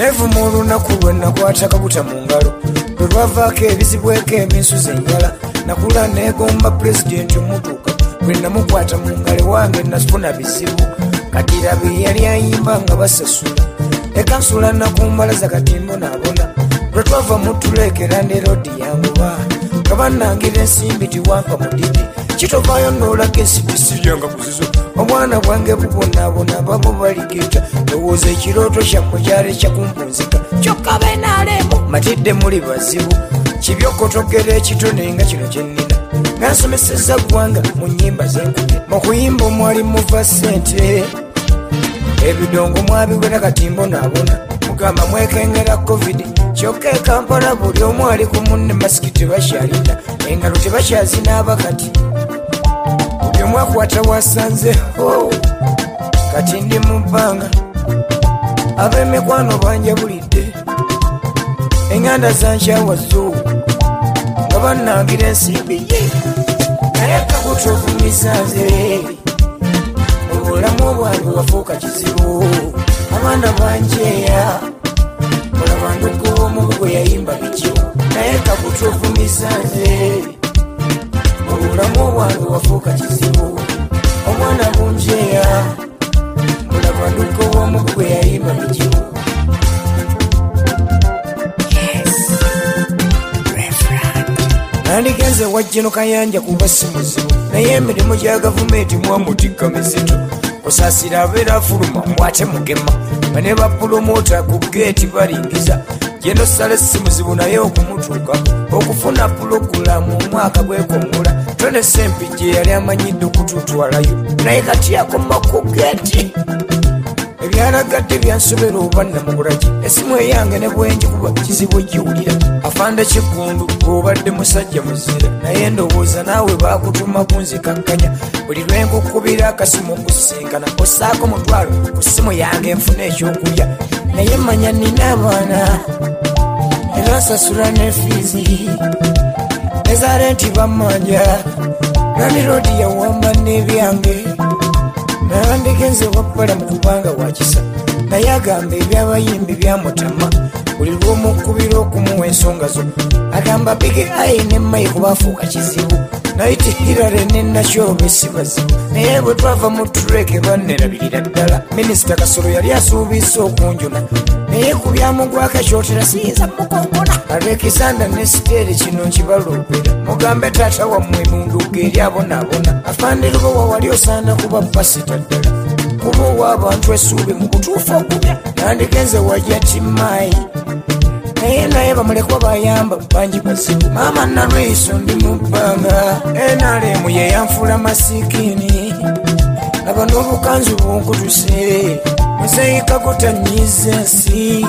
Live mu lunaku lwe nakwata kabuta mu ngalo lwe lwavaako ebizibweko eminsu zenjala nakula neegomba pulezidenti omutuuka bwe namukwata mu ngalo wange nasifuna bizibu Kadira bye yali ayimba nga basasula ekansula nakumbalaza katimbo nabona lwe twava mu tulekera ne rodi yanguba kabanangira ensimbi tiwampa mudidi kitovaayo n'olaga ensibisi lyanga kuzizo omwana bwange bubonaabona babo baligeta lowooza ekirooto kyammwe kyali kyakumpunzika kyokka benaalemu matidde muli bazibu kibyokotogera ekitone nga kino kyennina nansomeseza ggwanga mu nnyimba zenkubye mu kuyimba omwali muva ssente ebidongo mwabiwera katimbo naabona mugamba mwekengera covid kyokka ekampala buli omu ali ku munne masiki tebakyalinda engalo tebakyazinaaba kati buli omu akwata wasanzeho kati ndi mu bbanga ab'emikwano banjabulidde eŋŋanda zankyawazo nga bannangira ensimbi ye naye kakutuvumisanze obulamu bwange wafuuka kizibu abaana banjeya olabanduko omugu gwe yayimba bityo naye kakutuvumisanze obulamu bwange wafuuka kizibu omwana bunjeya olabanduko omugu gwe yayimba bityo nandigenze wajjeno kayanja kuba si muzibu naye emirimu gya gavumenti mwamutikka mizito kusaasira abeera afuluma mwate mugema bane bapulomota ku geeti balingiza jeno sale si muzibu naye okumutuuka okufuna pulogulamu omwaka gwekongula tone sempi gye yali amanyidde okututwalayo naye kati akoma ku geeti ebyalagadde byansobera oba namugulaki esimu eyange ne bwenjikuba kizibu giwulira afande kigundu obadde musajja muzira naye ndowooza naawe bakutuma kunzikakkanya buli lwenkukubira akasimu okusinkana osaako mutwalo ku simu yange enfuna ekyokulya naye manya nina abaana era nsasula nefiizi ezarenti bamanja nandirodi yawamba n'ebyange nandigenze wappala mu kubanga wakisa naye agamba ebyabayimbi byamutama buli lw'omukubira okumuwa ensonga zo agamba bige ayi ne mayi kubafuuka kizibu naiti hirare ne nakyobe si bazibu naye bwe twava mu tureke bannerabirira ddala minisita kasolo yali asuubiisa okunjuna naye ku byamugwako ekyotera siyinza mukongona alekisanda ne siteeri kino nkibalopera mugambe taata wammwe munduga eri abonaabona afandirubowa wali osaana kuba pasita ddala kuba ow'abantu esuubi mu kutuufa okubya nandigenze wajja timaayi naye bamulekwa bayamba bangi bazibu maama nalweiso ndi mu bbanga enalemu ye yanfuula masikini laba n'obukanzu bunkutuse muzeyika gutanyiza ensi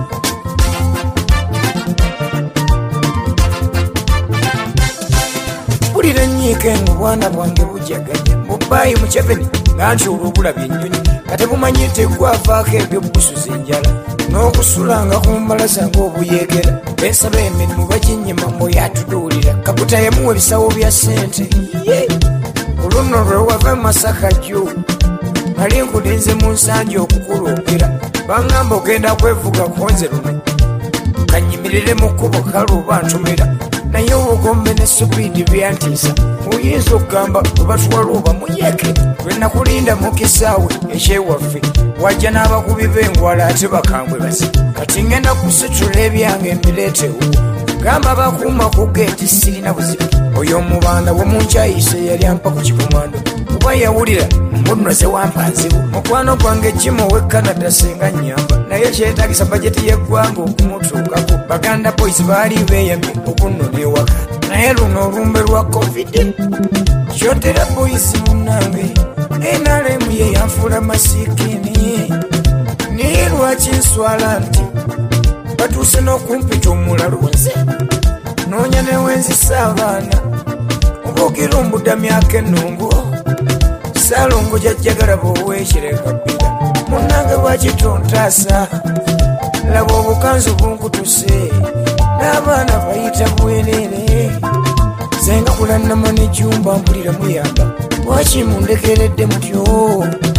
bulira enyiike ngo bwana bwange bujaganya mubaayi mukyeveni nganti olwobulabya ennyonyi katebumanyite gwavaako ebyo busuza enjala n'okusulanga ku mbalaza ng'obuyegera bensaba emirimu baginyima muyatuduulira kakuta yamuwa ebisawo bya ssente oluno lwe wava masaka jjo nali nkulinze mu nsanja okukuloombera baŋŋamba ogenda kwevuga konze luno kanyimirire mu kkubo kale oba ntumira naye obugombe ne supiidi byantiisa oyinza okugamba webatwala oba muyeke lwe nakulinda mu kisaawe ekyewaffe wajja n'abakubi b'engwala ate bakambwe bazi kati ngenda kusitula ebyange emireetewo gamba bakuuma ku geeti sirina buzibu oyo omubanda womunkyayise yali ampa ku kikomando kuba yawulira mbunoze wampa nzibu mukwano gwange jimu ow'e Canada singa nnyamba naye kyetagisa bajeti y'eggwanga okumutuukako baganda boys baali beeyamye okunona ewaka naye luno olumbe lwa covid kyotera boys munange enalemu ye yanfuula masikini naye lwaki nswala nti batuuse n'okumpita omulalo nze noonya newenzisa abaana obuugira ombudamyako ennungu saalongo jajjagala bw'oweekirekabira munange lwakitontaasa laba obukanzu bunkutuse n'abaana bayita bwereere zenga kulanama n'ejjumba mpulira muyamba lwaki mundekeredde mutyo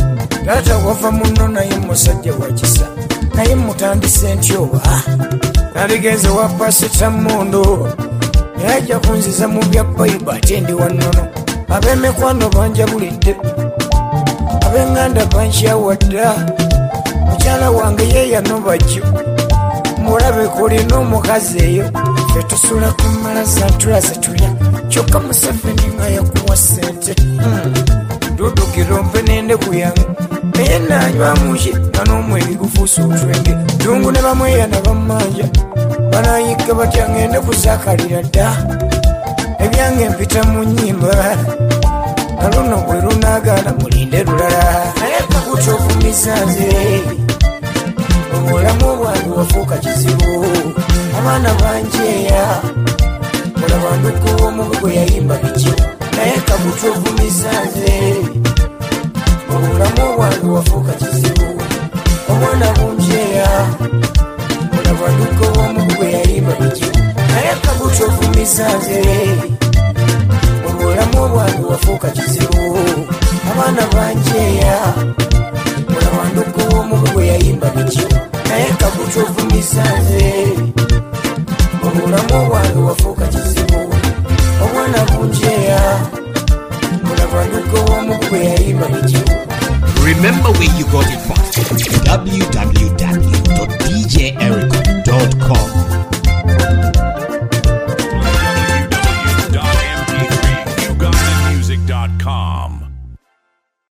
taata wava muno naye musajja wakisa naye mutandise ntyoba nabigenze wa pasita Mondo yajja kunziza mu bya Bible ate ndi wannono ab'emikwano banjabulidde ab'enganda bankyawadda mukyala wange yeeyano bajjo mulabe kulina omukazi eyo ffe tusula ku malaza tulaze tulya kyokka Museveni nga yakuwa ssente dudukira mpe n'endeku yange naye nanywa muki nga n'omwenge gufuusa otwenge jungu ne bamweyana bammanja banayika batya ngende kuzakalira dda ebyange mpita mu nnyimba na luno bwe lunaagaana mulinde lulala naye kakutuufumiza nze obulamu bwange wafuuka kizibu abaana banjeeya mulabanduku omubi gwe yayimba bikibu naye kakutuufumiza nze obulamu bwange wafuuka kizibu omwana bunjeeya mulabanduku omubi gwe yayimba bikibu naye kakutuufumiza nze obulamu bwange wafuuka kizibu abaana banjeeya mulabanduku omubi gwe yayimba bikibu naye kakutuufumiza nze obulamu bwange wafuuka kizibu omwana bunjeeya mulabanduku omubi gwe yayimba bikibu. Remember where you got it from. www.djericom.com